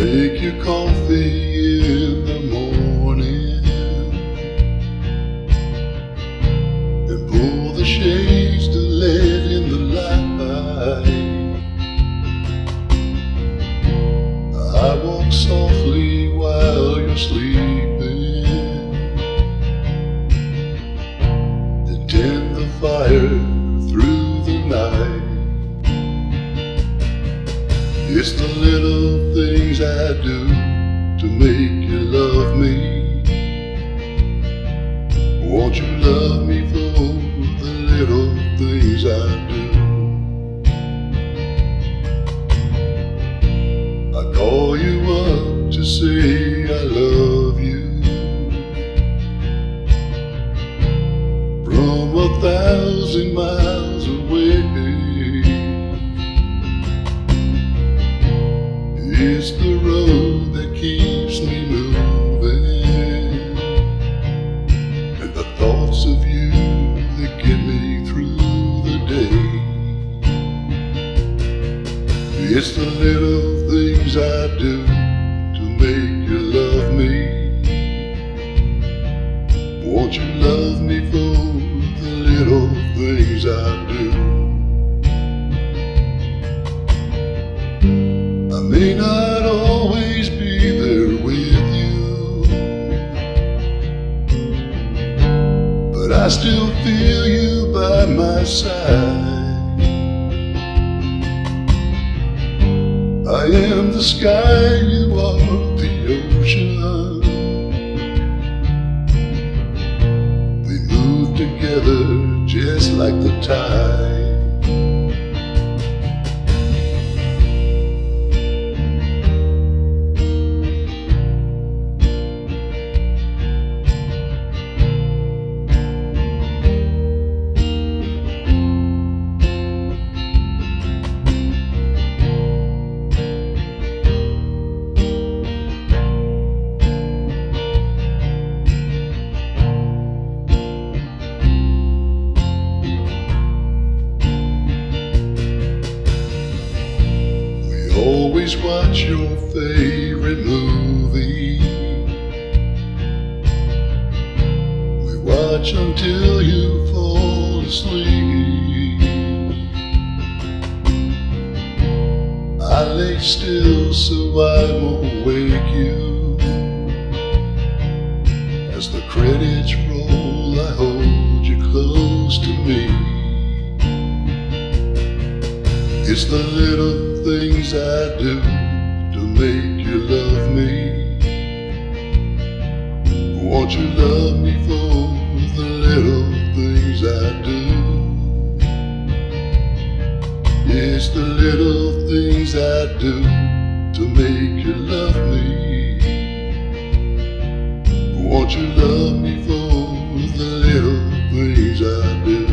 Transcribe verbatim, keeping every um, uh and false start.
Make your coffee in the morning and pull the shades to let in the light. I walk softly while you're sleeping and tend the fire through the night. It's the little things I do to make you love me. Won't you love me for the little things I do? I call you up to say I love you from a thousand miles away. It's the road that keeps me moving, and the thoughts of you that get me through the day. It's the little things I do to make you love me. Won't you love me for the little things I do? I may not always be there with you, but I still feel you by my side. I am the sky, you are the ocean. We move together just like the tide. Always watch your favorite movie. We watch until you fall asleep. I lay still so I won't wake you. As the credits roll, I hold you close to me. It's the little things I do to make you love me. Won't you love me for the little things I do? It's the little things I do to make you love me. Won't you love me for the little things I do?